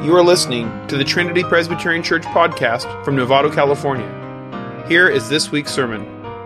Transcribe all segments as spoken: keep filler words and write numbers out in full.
You are listening to the Trinity Presbyterian Church podcast from Novato, California. Here is this week's sermon.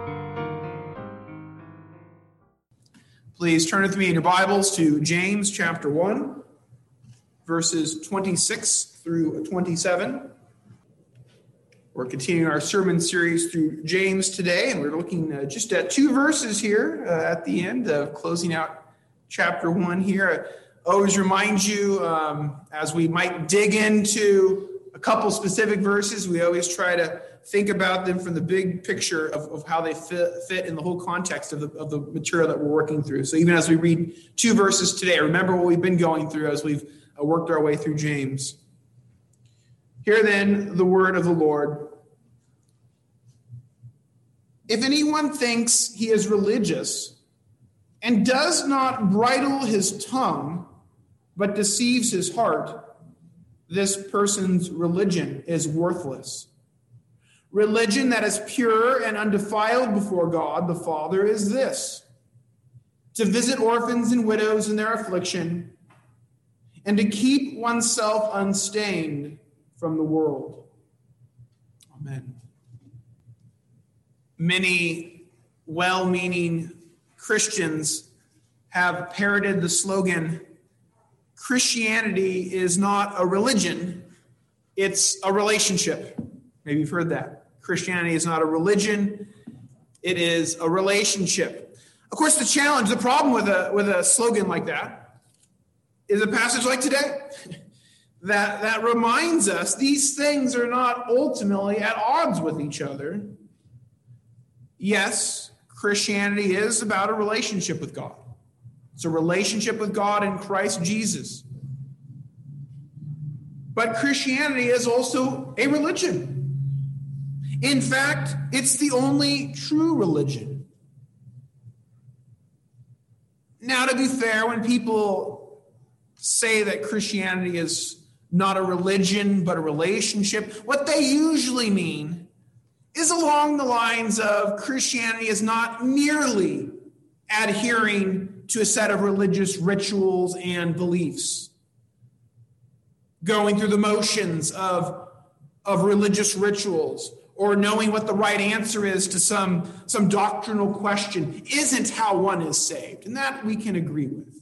Please turn with me in your Bibles to James chapter one, verses twenty-six through twenty-seven. We're continuing our sermon series through James today, and we're looking uh, just at two verses here uh, at the end of closing out chapter one here. I always remind you, um, as we might dig into a couple specific verses, we always try to think about them from the big picture of, of how they fit, fit in the whole context of the, of the material that we're working through. So even as we read two verses today, remember what we've been going through as we've uh, worked our way through James. Hear then the word of the Lord. If anyone thinks he is religious and does not bridle his tongue, but deceives his heart, this person's religion is worthless. Religion that is pure and undefiled before God the Father is this: to visit orphans and widows in their affliction, and to keep oneself unstained from the world. Amen. Many well-meaning Christians have parroted the slogan, Christianity is not a religion, it's a relationship. Maybe you've heard that. Christianity is not a religion, it is a relationship. Of course, the challenge, the problem with a with a slogan like that is a passage like today that, that reminds us these things are not ultimately at odds with each other. Yes, Christianity is about a relationship with God. It's a relationship with God in Christ Jesus. But Christianity is also a religion. In fact, it's the only true religion. Now, to be fair, when people say that Christianity is not a religion but a relationship, what they usually mean is along the lines of Christianity is not merely adhering to a set of religious rituals and beliefs, going through the motions of, of religious rituals, or knowing what the right answer is to some, some doctrinal question isn't how one is saved. And that we can agree with.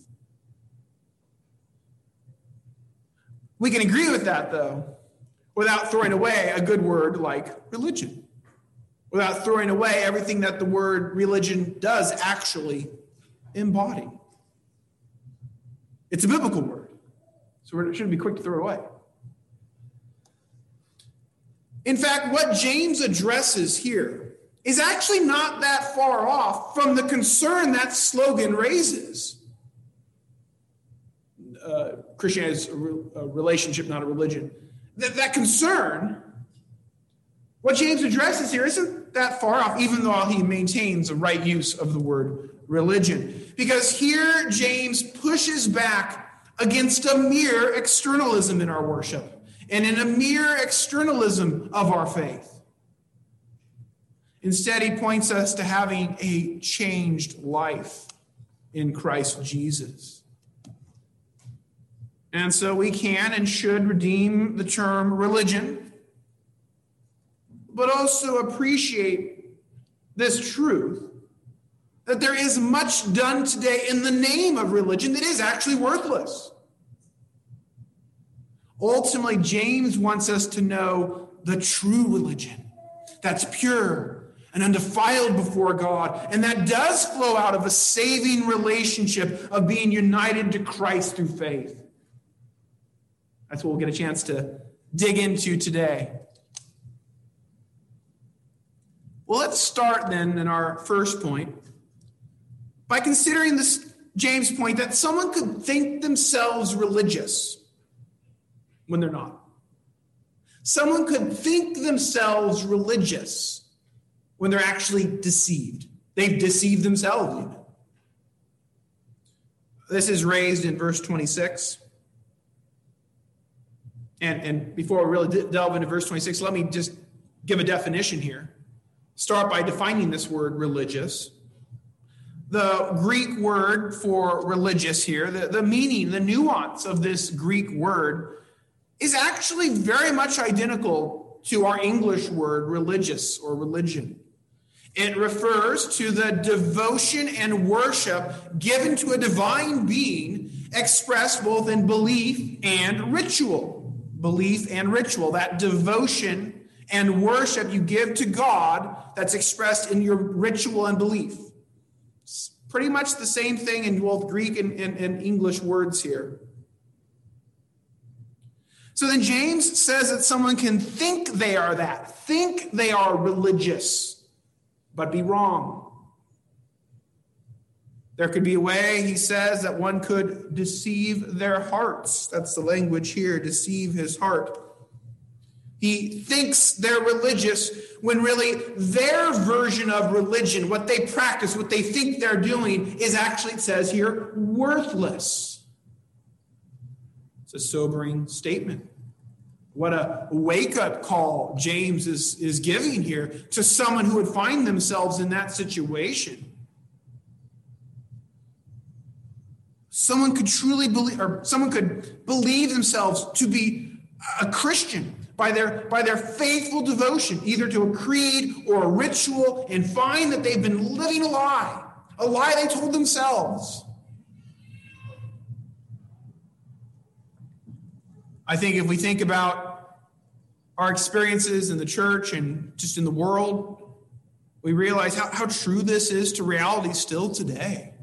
We can agree with that, though, without throwing away a good word like religion, without throwing away everything that the word religion does actually embody. It's a biblical word, so we shouldn't be quick to throw it away. In fact, what James addresses here is actually not that far off from the concern that slogan raises. Uh, Christianity is a, re- a relationship, not a religion. That, that concern, what James addresses here isn't that far off, even though he maintains a right use of the word religion. Because here James pushes back against a mere externalism in our worship and in a mere externalism of our faith. Instead, he points us to having a changed life in Christ Jesus. And so we can and should redeem the term religion, but also appreciate this truth that there is much done today in the name of religion that is actually worthless. Ultimately, James wants us to know the true religion that's pure and undefiled before God, and that does flow out of a saving relationship of being united to Christ through faith. That's what we'll get a chance to dig into today. Well, let's start then in our first point by considering this James' point that someone could think themselves religious when they're not. Someone could think themselves religious when they're actually deceived. They've deceived themselves even. This is raised in verse twenty-six. And, and before we really delve into verse twenty-six, let me just give a definition here. Start by defining this word religious. The Greek word for religious here, the, the meaning, the nuance of this Greek word is actually very much identical to our English word religious or religion. It refers to the devotion and worship given to a divine being expressed both in belief and ritual. Belief and ritual, that devotion and worship you give to God that's expressed in your ritual and belief. It's pretty much the same thing in both Greek and, and, and English words here. So then James says that someone can think they are that, think they are religious, but be wrong. There could be a way, he says, that one could deceive their hearts. That's the language here, deceive his heart. He thinks they're religious when really their version of religion, what they practice, what they think they're doing, is actually, it says here, worthless. It's a sobering statement. What a wake-up call James is, is giving here to someone who would find themselves in that situation. Someone could truly believe, or someone could believe themselves to be a Christian by their, by their faithful devotion, either to a creed or a ritual, and find that they've been living a lie, a lie they told themselves. I think if we think about our experiences in the church and just in the world, we realize how, how true this is to reality still today.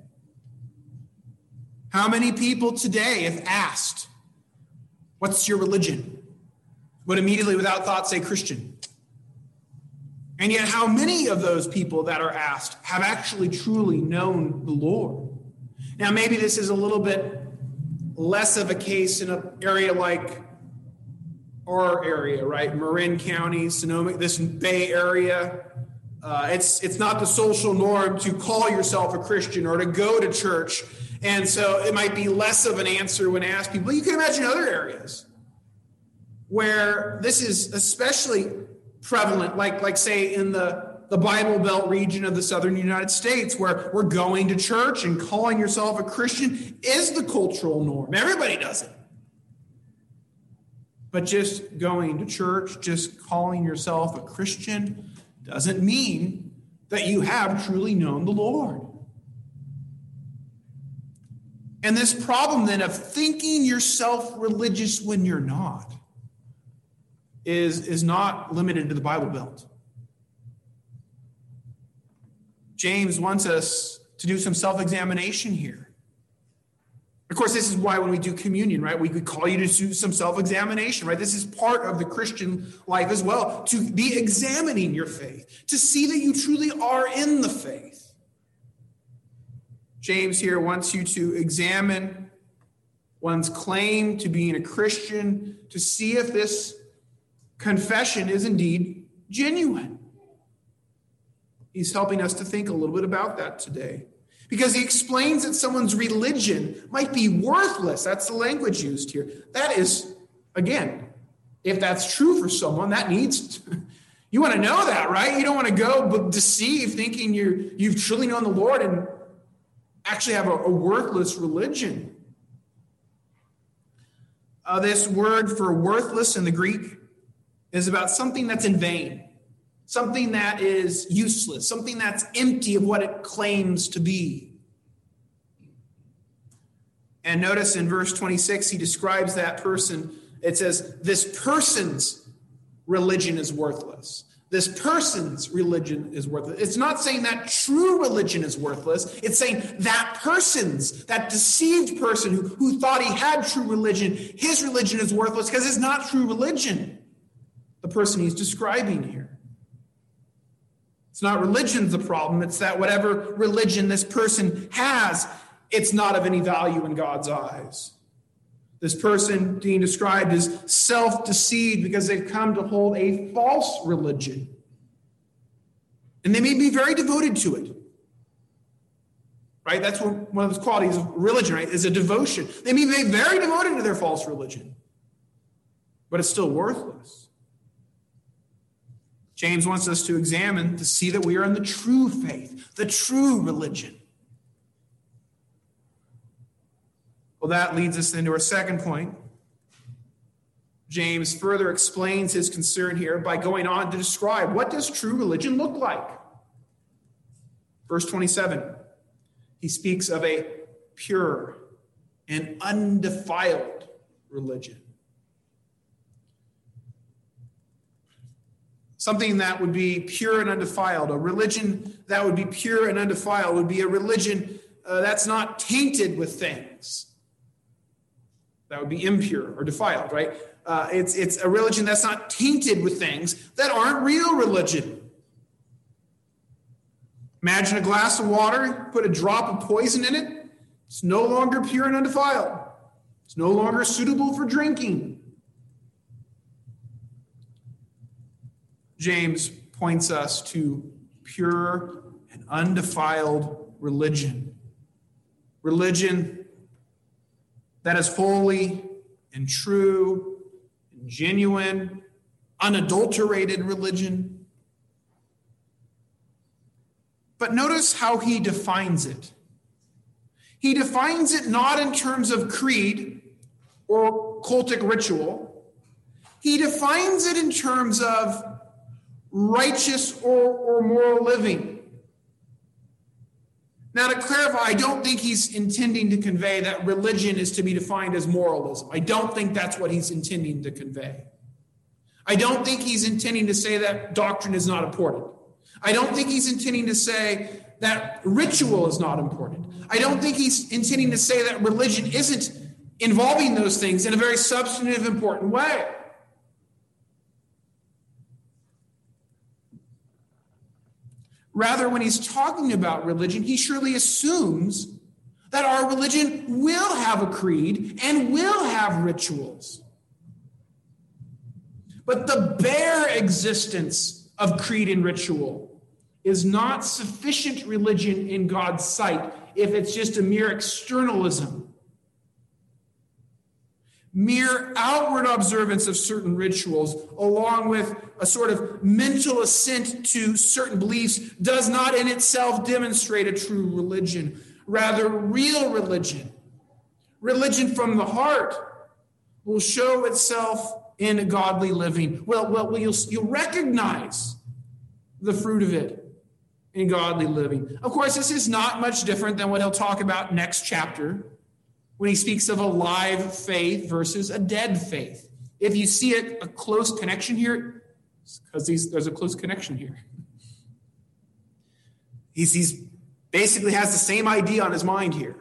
How many people today, if asked, what's your religion, would immediately without thought say Christian? And yet how many of those people that are asked have actually truly known the Lord? Now maybe this is a little bit less of a case in an area like our area, right? Marin County, Sonoma, this Bay Area. Uh, it's it's not the social norm to call yourself a Christian or to go to church. And so it might be less of an answer when asked people. You can imagine other areas where this is especially prevalent, like, like say in the, the Bible Belt region of the southern United States, where we're going to church and calling yourself a Christian is the cultural norm. Everybody does it. But just going to church, just calling yourself a Christian doesn't mean that you have truly known the Lord. And this problem then of thinking yourself religious when you're not is, is not limited to the Bible Belt. James wants us to do some self-examination here. Of course, this is why when we do communion, right, we could call you to do some self-examination, right? This is part of the Christian life as well, to be examining your faith, to see that you truly are in the faith. James here wants you to examine one's claim to being a Christian, to see if this confession is indeed genuine. He's helping us to think a little bit about that today, because he explains that someone's religion might be worthless. That's the language used here. That is, again, if that's true for someone, that needs to, you want to know that, right? You don't want to go deceive thinking you're, you've truly known the Lord and actually have a, a worthless religion. Uh, this word for worthless in the Greek is about something that's in vain, something that is useless, something that's empty of what it claims to be. And notice in verse twenty-six, he describes that person. It says, this person's religion is worthless. This person's religion is worthless. It's not saying that true religion is worthless. It's saying that person's, that deceived person who, who thought he had true religion, his religion is worthless because it's not true religion. The person he's describing here. It's not religion's the problem. It's that whatever religion this person has, it's not of any value in God's eyes. This person being described as self-deceived because they've come to hold a false religion. And they may be very devoted to it. Right? That's one of those qualities of religion, right? Is a devotion. They may be very devoted to their false religion, but it's still worthless. James wants us to examine to see that we are in the true faith, the true religion. Well, that leads us into our second point. James further explains his concern here by going on to describe what does true religion look like. Verse twenty-seven, he speaks of a pure and undefiled religion. Something that would be pure and undefiled, a religion that would be pure and undefiled would be a religion uh, that's not tainted with things. That would be impure or defiled, right? Uh, it's, it's a religion that's not tainted with things that aren't real religion. Imagine a glass of water, put a drop of poison in it. It's no longer pure and undefiled. It's no longer suitable for drinking. James points us to pure and undefiled religion. Religion that is holy and true and genuine, unadulterated religion. But notice how he defines it. He defines it not in terms of creed or cultic ritual. He defines it in terms of righteous or, or moral living. Now, to clarify, I don't think he's intending to convey that religion is to be defined as moralism. I don't think that's what he's intending to convey. I don't think he's intending to say that doctrine is not important. I don't think he's intending to say that ritual is not important. I don't think he's intending to say that religion isn't involving those things in a very substantive, important way. Rather, when he's talking about religion, he surely assumes that our religion will have a creed and will have rituals. But the bare existence of creed and ritual is not sufficient religion in God's sight if it's just a mere externalism. Mere outward observance of certain rituals, along with a sort of mental assent to certain beliefs, does not in itself demonstrate a true religion. Rather, real religion, religion from the heart, will show itself in godly living. Well, well, you'll, you'll recognize the fruit of it in godly living. Of course, this is not much different than what he'll talk about next chapter, when he speaks of a live faith versus a dead faith. If you see it, a close connection here, because there's a close connection here. He's, he's basically has the same idea on his mind here.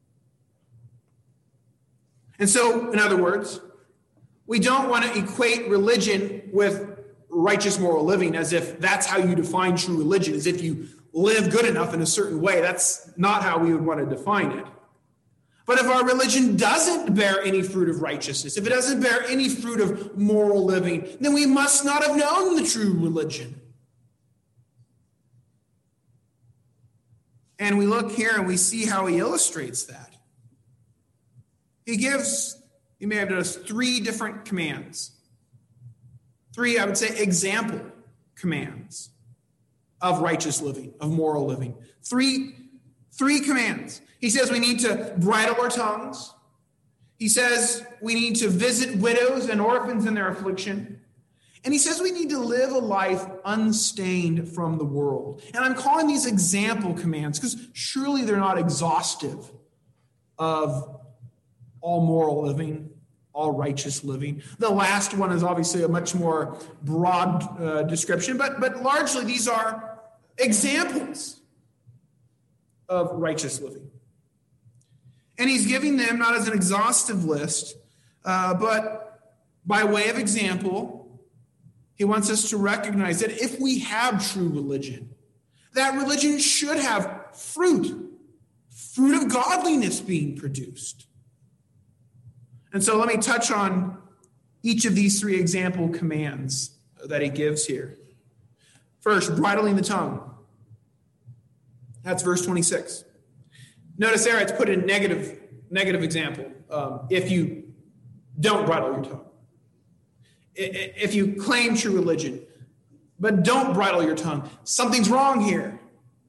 And so, in other words, we don't want to equate religion with righteous moral living as if that's how you define true religion, as if you live good enough in a certain way. That's not how we would want to define it. But if our religion doesn't bear any fruit of righteousness, if it doesn't bear any fruit of moral living, then we must not have known the true religion. And we look here and we see how he illustrates that. He gives, he may have noticed, three different commands. Three, I would say, example commands of righteous living, of moral living. Three, three commands. He says we need to bridle our tongues. He says we need to visit widows and orphans in their affliction. And he says we need to live a life unstained from the world. And I'm calling these example commands because surely they're not exhaustive of all moral living, all righteous living. The last one is obviously a much more broad uh, description, but, but largely these are examples of righteous living. And he's giving them not as an exhaustive list, uh, but by way of example, he wants us to recognize that if we have true religion, that religion should have fruit, fruit of godliness being produced. And so let me touch on each of these three example commands that he gives here. First, bridling the tongue. That's verse twenty-six. Notice there it's put in negative, negative example. Um, if you don't bridle your tongue. If you claim true religion, but don't bridle your tongue, something's wrong here.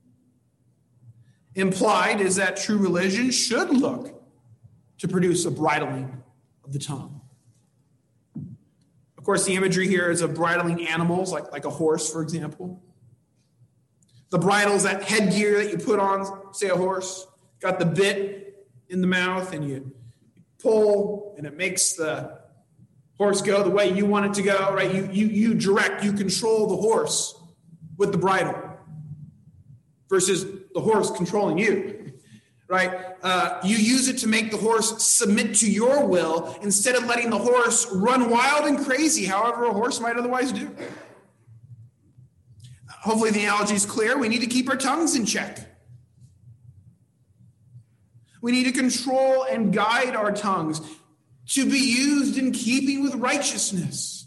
Implied is that true religion should look to produce a bridling of the tongue. Of course, the imagery here is of bridling animals, like, like a horse, for example. The bridle is that headgear that you put on, say, a horse. Got the bit in the mouth, and you pull, and it makes the horse go the way you want it to go, right? You, you, you direct, you control the horse with the bridle versus the horse controlling you, right? Uh, you use it to make the horse submit to your will instead of letting the horse run wild and crazy, however a horse might otherwise do. Hopefully the analogy is clear. We need to keep our tongues in check. We need to control and guide our tongues to be used in keeping with righteousness.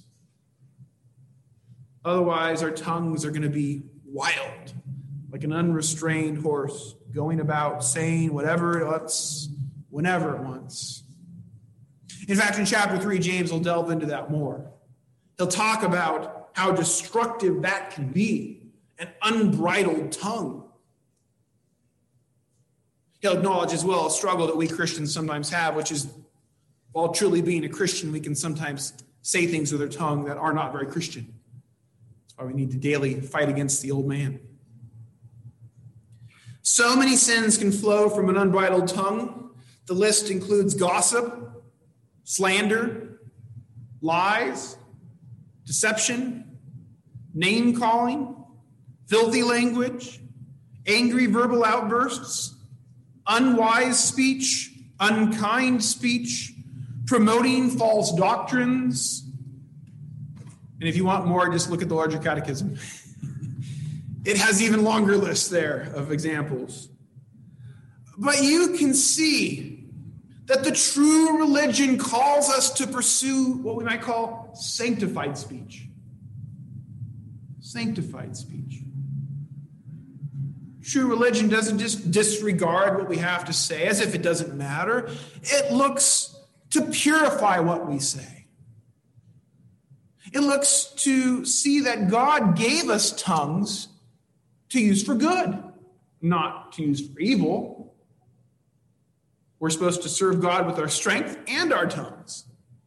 Otherwise, our tongues are going to be wild, like an unrestrained horse, going about saying whatever it wants, whenever it wants. In fact, in chapter three, James will delve into that more. He'll talk about how destructive that can be, an unbridled tongue. He'll acknowledge as well a struggle that we Christians sometimes have, which is, while truly being a Christian, we can sometimes say things with our tongue that are not very Christian. That's why we need to daily fight against the old man. So many sins can flow from an unbridled tongue. The list includes gossip, slander, lies, deception, name-calling, filthy language, angry verbal outbursts, unwise speech, unkind speech, promoting false doctrines. And if you want more, just look at the larger catechism. It has even longer lists there of examples. But you can see that the true religion calls us to pursue what we might call sanctified speech. Sanctified speech. True religion doesn't just disregard what we have to say as if it doesn't matter. It looks to purify what we say. It looks to see that God gave us tongues to use for good, not to use for evil. We're supposed to serve God with our strength and our tongues.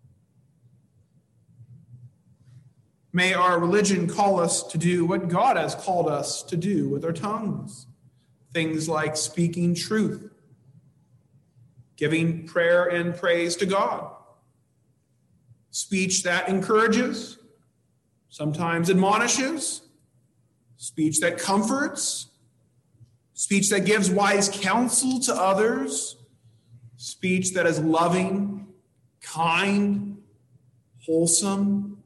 May our religion call us to do what God has called us to do with our tongues. Things like speaking truth, giving prayer and praise to God, speech that encourages, sometimes admonishes, speech that comforts, speech that gives wise counsel to others, speech that is loving, kind, wholesome.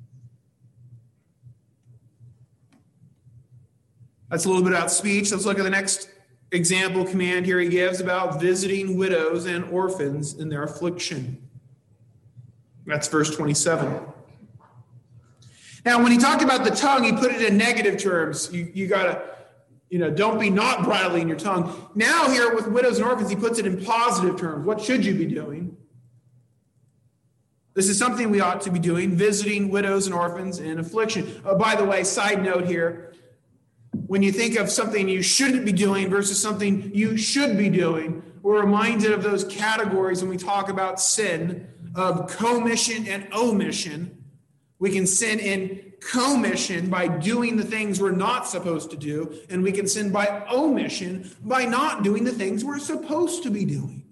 That's a little bit about speech. Let's look at the next example command here he gives about visiting widows and orphans in their affliction. That's verse twenty-seven. Now, when he talked about the tongue, he put it in negative terms. You, you got to, you know, don't be not bridling your tongue. Now here with widows and orphans, he puts it in positive terms. What should you be doing? This is something we ought to be doing, visiting widows and orphans in affliction. Oh, by the way, side note here, when you think of something you shouldn't be doing versus something you should be doing, we're reminded of those categories when we talk about sin of commission and omission. We can sin in commission by doing the things we're not supposed to do, and we can sin by omission by not doing the things we're supposed to be doing.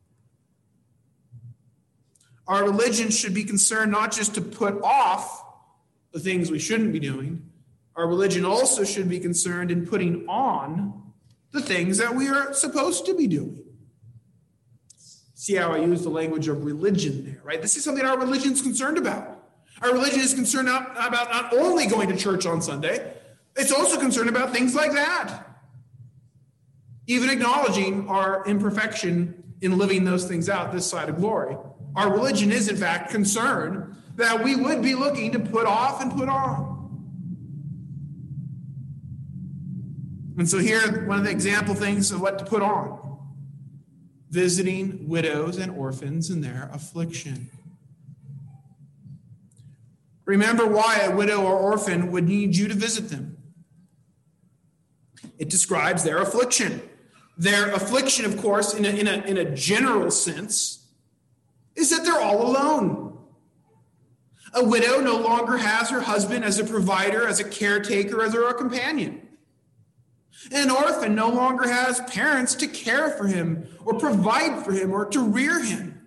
Our religion should be concerned not just to put off the things we shouldn't be doing. Our religion also should be concerned in putting on the things that we are supposed to be doing. See how I use the language of religion there, right? This is something our religion is concerned about. Our religion is concerned not, about not only going to church on Sunday, it's also concerned about things like that. Even acknowledging our imperfection in living those things out this side of glory. Our religion is, in fact, concerned that we would be looking to put off and put on. And so here, one of the example things of what to put on. Visiting widows and orphans in their affliction. Remember why a widow or orphan would need you to visit them. It describes their affliction. Their affliction, of course, in a, in a, in a general sense, is that they're all alone. A widow no longer has her husband as a provider, as a caretaker, as a companion. An orphan no longer has parents to care for him or provide for him or to rear him.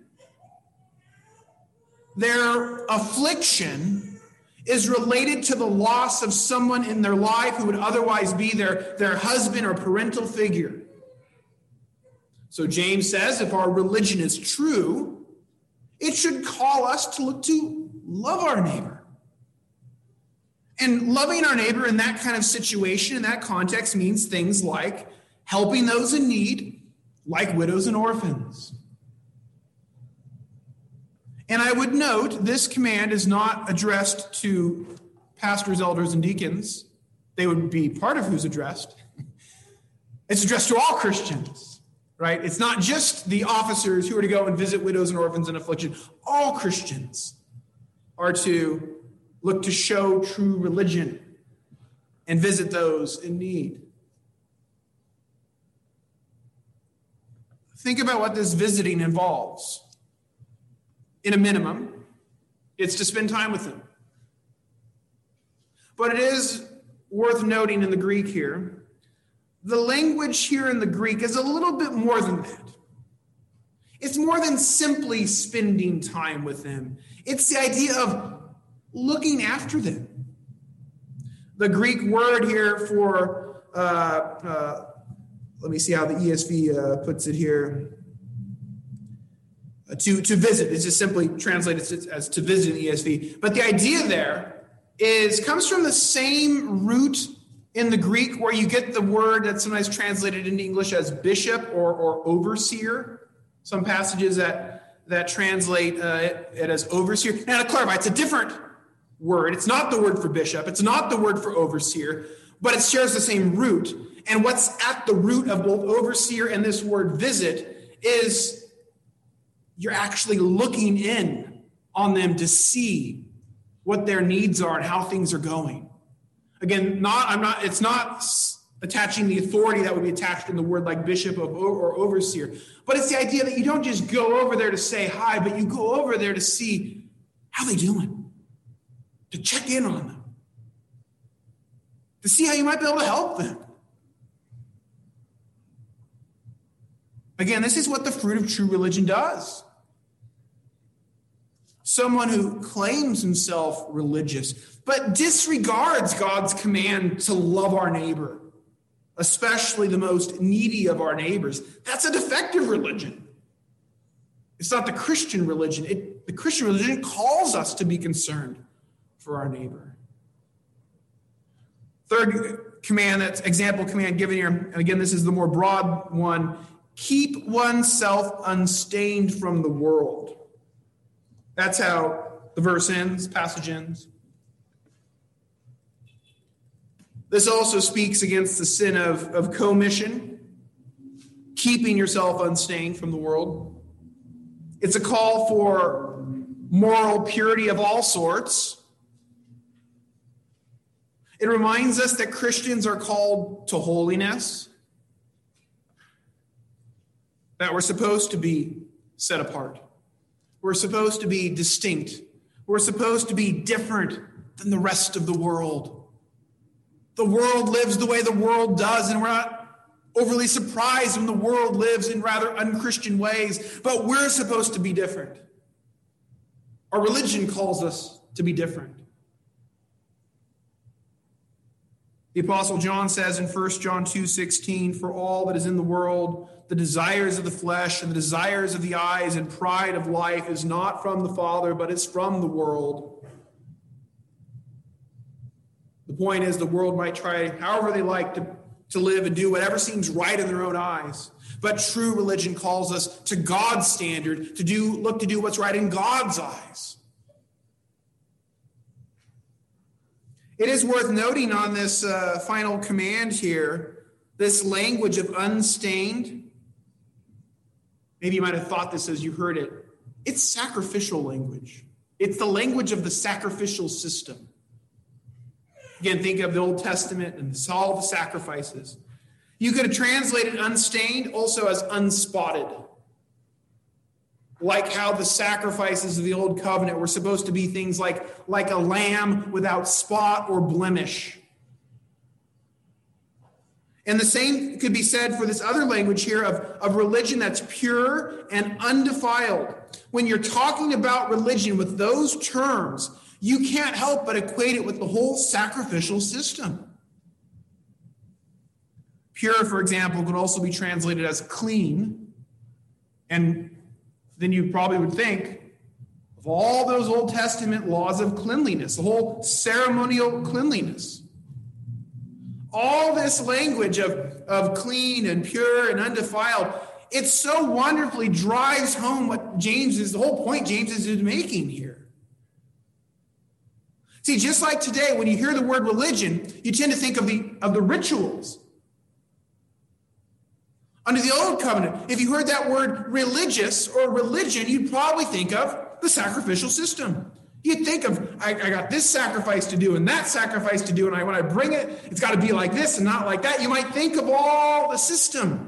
Their affliction is related to the loss of someone in their life who would otherwise be their, their husband or parental figure. So James says, if our religion is true, it should call us to look to love our neighbor. And loving our neighbor in that kind of situation, in that context, means things like helping those in need, like widows and orphans. And I would note, this command is not addressed to pastors, elders, and deacons. They would be part of who's addressed. It's addressed to all Christians, right? It's not just the officers who are to go and visit widows and orphans in affliction. All Christians are to look to show true religion and visit those in need. Think about what this visiting involves. In a minimum, it's to spend time with them. But it is worth noting in the Greek here, the language here in the Greek is a little bit more than that. It's more than simply spending time with them. It's the idea of looking after them. The Greek word here for, uh, uh, let me see how the E S V uh, puts it here. Uh, to, to visit is just simply translated as to visit in the E S V. But the idea there is comes from the same root in the Greek where you get the word that's sometimes translated into English as bishop or, or overseer. Some passages that, that translate uh, it, it as overseer. Now to clarify, it's a different word. It's not the word for bishop. It's not the word for overseer, but it shares the same root. And what's at the root of both overseer and this word visit is you're actually looking in on them to see what their needs are and how things are going. Again, not I'm not. It's not attaching the authority that would be attached in the word like bishop of, or overseer, but it's the idea that you don't just go over there to say hi, but you go over there to see how they doing, to check in on them, to see how you might be able to help them. Again, this is what the fruit of true religion does. Someone who claims himself religious, but disregards God's command to love our neighbor, especially the most needy of our neighbors. That's a defective religion. It's not the Christian religion. It, the Christian religion calls us to be concerned for our neighbor. Third command, that's example command given here, and again, this is the more broad one, keep oneself unstained from the world. That's how the verse ends, passage ends. This also speaks against the sin of, of commission, keeping yourself unstained from the world. It's a call for moral purity of all sorts. It reminds us that Christians are called to holiness, that we're supposed to be set apart. We're supposed to be distinct. We're supposed to be different than the rest of the world. The world lives the way the world does, and we're not overly surprised when the world lives in rather unchristian ways, but we're supposed to be different. Our religion calls us to be different. The Apostle John says in First John two sixteen, for all that is in the world, the desires of the flesh and the desires of the eyes and pride of life is not from the Father, but it's from the world. The point is the world might try however they like to, to live and do whatever seems right in their own eyes. But true religion calls us to God's standard, to do look to do what's right in God's eyes. It is worth noting on this uh, final command here, this language of unstained. Maybe you might have thought this as you heard it. It's sacrificial language. It's the language of the sacrificial system. Again, think of the Old Testament and all the sacrifices. You could have translated unstained also as unspotted like how the sacrifices of the old covenant were supposed to be things like, like a lamb without spot or blemish. And the same could be said for this other language here of, of religion that's pure and undefiled. When you're talking about religion with those terms, you can't help but equate it with the whole sacrificial system. Pure, for example, could also be translated as clean. And then you probably would think of all those Old Testament laws of cleanliness, the whole ceremonial cleanliness. All this language of, of clean and pure and undefiled, it so wonderfully drives home what James is, the whole point James is making here. See, just like today, when you hear the word religion, you tend to think of the, of the rituals. Under the old covenant, if you heard that word religious or religion, you'd probably think of the sacrificial system. You'd think of, I, I got this sacrifice to do and that sacrifice to do, and I, when I bring it, it's got to be like this and not like that. You might think of all the system.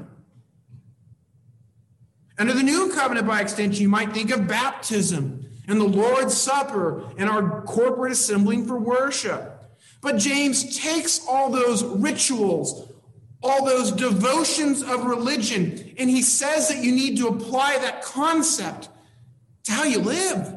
Under the new covenant, by extension, you might think of baptism and the Lord's Supper and our corporate assembling for worship. But James takes all those rituals, all those devotions of religion, and he says that you need to apply that concept to how you live.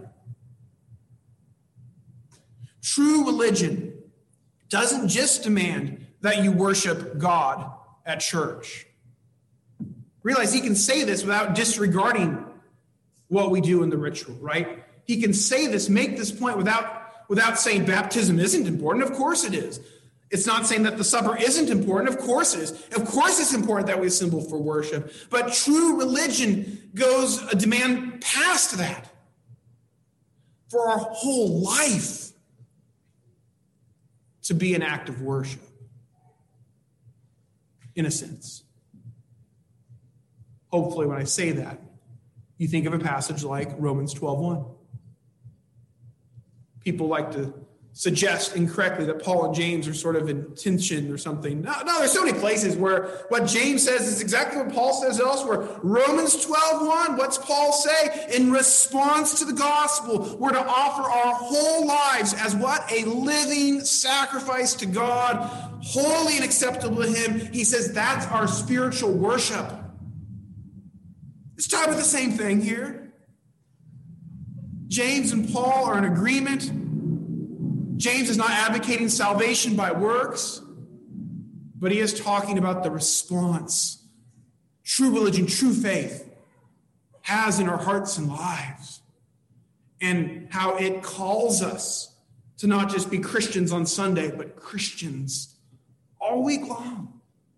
True religion doesn't just demand that you worship God at church. Realize he can say this without disregarding what we do in the ritual, right? He can say this, make this point without, without saying baptism isn't important. Of course it is. It's not saying that the supper isn't important. Of course it is. Of course it's important that we assemble for worship. But true religion goes a demand past that for our whole life to be an act of worship, in a sense. Hopefully when I say that, you think of a passage like Romans twelve one. People like to suggest incorrectly that Paul and James are sort of in tension or something. No, no, there's so many places where what James says is exactly what Paul says elsewhere. Romans twelve one, what's Paul say? In response to the gospel, we're to offer our whole lives as what? A living sacrifice to God, holy and acceptable to him. He says that's our spiritual worship. It's talking about the same thing here. James and Paul are in agreement. James is not advocating salvation by works, but he is talking about the response true religion, true faith has in our hearts and lives, and how it calls us to not just be Christians on Sunday, but Christians all week long.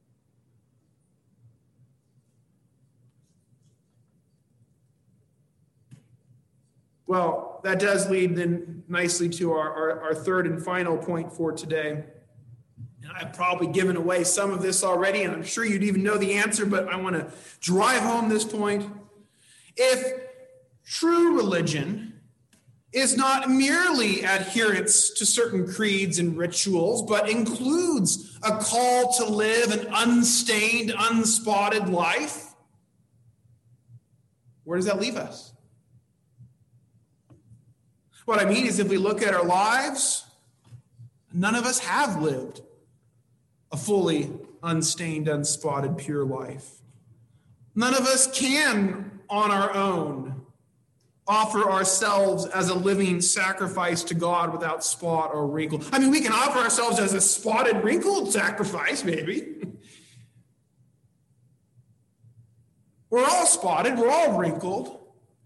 Well, that does lead then nicely to our, our, our third and final point for today. And I've probably given away some of this already, and I'm sure you'd even know the answer, but I want to drive home this point. If true religion is not merely adherence to certain creeds and rituals, but includes a call to live an unstained, unspotted life, where does that leave us? What I mean is, if we look at our lives, none of us have lived a fully unstained, unspotted, pure life. None of us can, on our own, offer ourselves as a living sacrifice to God without spot or wrinkle. I mean, we can offer ourselves as a spotted, wrinkled sacrifice, maybe. We're all spotted. We're all wrinkled.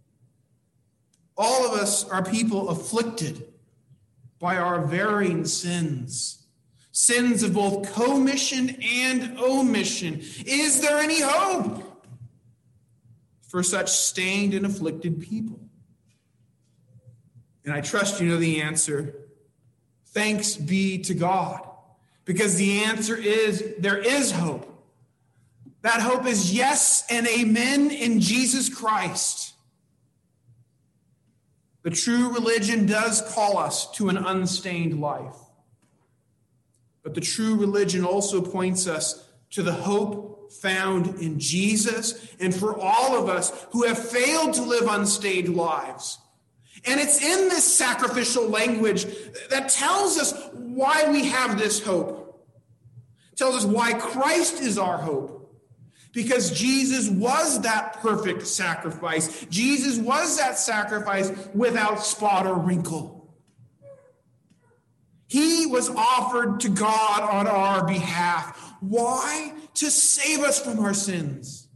All of us are people afflicted by our varying sins. Sins of both commission and omission. Is there any hope for such stained and afflicted people? And I trust you know the answer. Thanks be to God. Because the answer is, there is hope. That hope is yes and amen in Jesus Christ. The true religion does call us to an unstained life. But the true religion also points us to the hope found in Jesus, and for all of us who have failed to live unstained lives. And it's in this sacrificial language that tells us why we have this hope. It tells us why Christ is our hope. Because Jesus was that perfect sacrifice. Jesus was that sacrifice without spot or wrinkle. He was offered to God on our behalf. Why? To save us from our sins.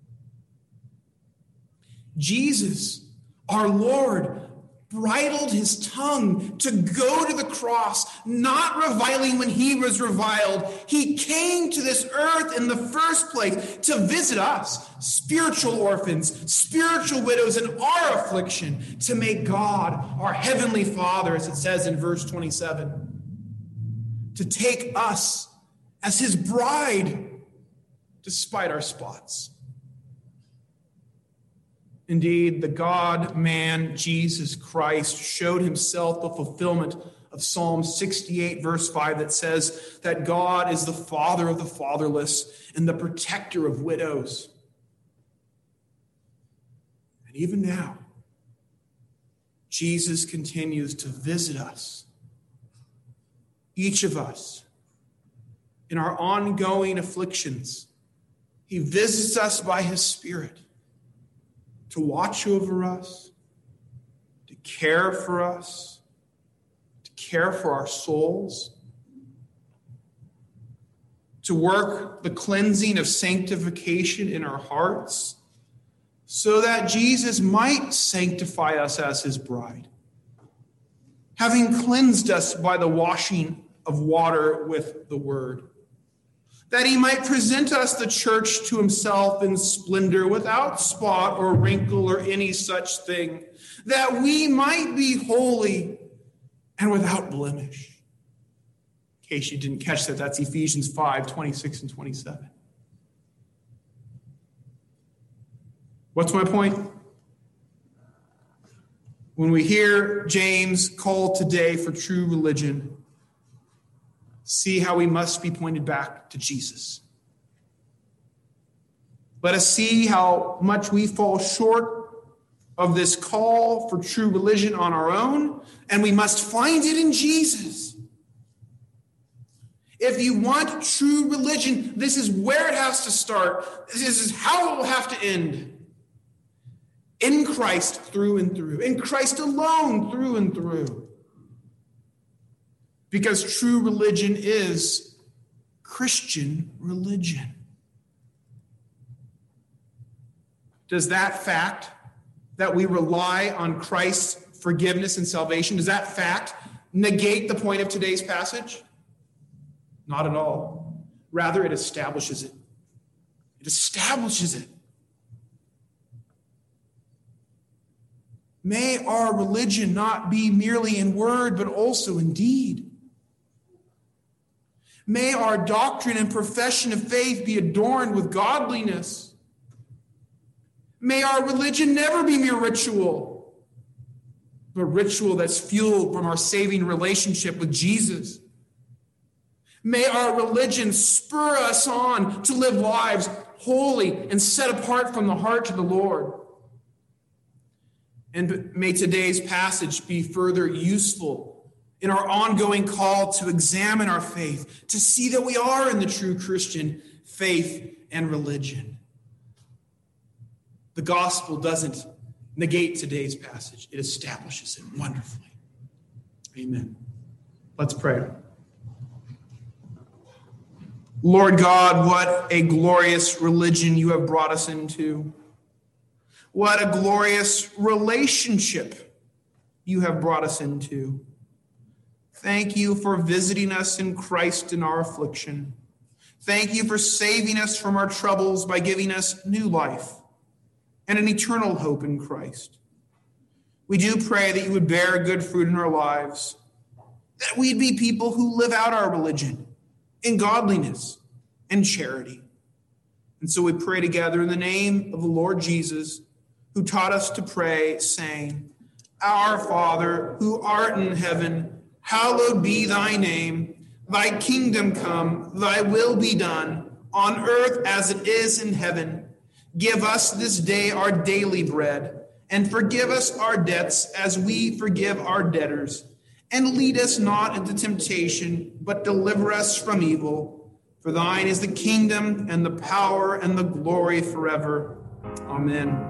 Jesus, our Lord, bridled his tongue to go to the cross, not reviling when he was reviled. He came to this earth in the first place to visit us, spiritual orphans, spiritual widows in our affliction, to make God our heavenly Father, as it says in verse twenty-seven, to take us as his bride despite our spots. Indeed, the God-man, Jesus Christ, showed himself the fulfillment of Psalm sixty-eight, verse five, that says that God is the father of the fatherless and the protector of widows. And even now, Jesus continues to visit us, each of us, in our ongoing afflictions. He visits us by his Spirit, to watch over us, to care for us, to care for our souls, to work the cleansing of sanctification in our hearts, so that Jesus might sanctify us as his bride, having cleansed us by the washing of water with the word, that he might present us, the church, to himself in splendor, without spot or wrinkle or any such thing, that we might be holy and without blemish. In case you didn't catch that, that's Ephesians five, twenty-six and twenty-seven. What's my point? When we hear James call today for true religion, see how we must be pointed back to Jesus. Let us see how much we fall short of this call for true religion on our own, and we must find it in Jesus. If you want true religion, this is where it has to start. This is how it will have to end. In Christ through and through. In Christ alone through and through. Because true religion is Christian religion. Does that fact that we rely on Christ's forgiveness and salvation, does that fact negate the point of today's passage? Not at all. Rather, it establishes it. It establishes it. May our religion not be merely in word, but also in deed. May our doctrine and profession of faith be adorned with godliness. May our religion never be mere ritual, but ritual that's fueled from our saving relationship with Jesus. May our religion spur us on to live lives holy and set apart from the heart of the Lord. And may today's passage be further useful in our ongoing call to examine our faith, to see that we are in the true Christian faith and religion. The gospel doesn't negate today's passage. It establishes it wonderfully. Amen. Let's pray. Lord God, what a glorious religion you have brought us into. What a glorious relationship you have brought us into. Thank you for visiting us in Christ in our affliction. Thank you for saving us from our troubles by giving us new life and an eternal hope in Christ. We do pray that you would bear good fruit in our lives, that we'd be people who live out our religion in godliness and charity. And so we pray together in the name of the Lord Jesus, who taught us to pray, saying, Our Father, who art in heaven, hallowed be thy name. Thy kingdom come, thy will be done, on earth as it is in heaven. Give us this day our daily bread, and forgive us our debts as we forgive our debtors. And lead us not into temptation, but deliver us from evil. For thine is the kingdom and the power and the glory forever. Amen.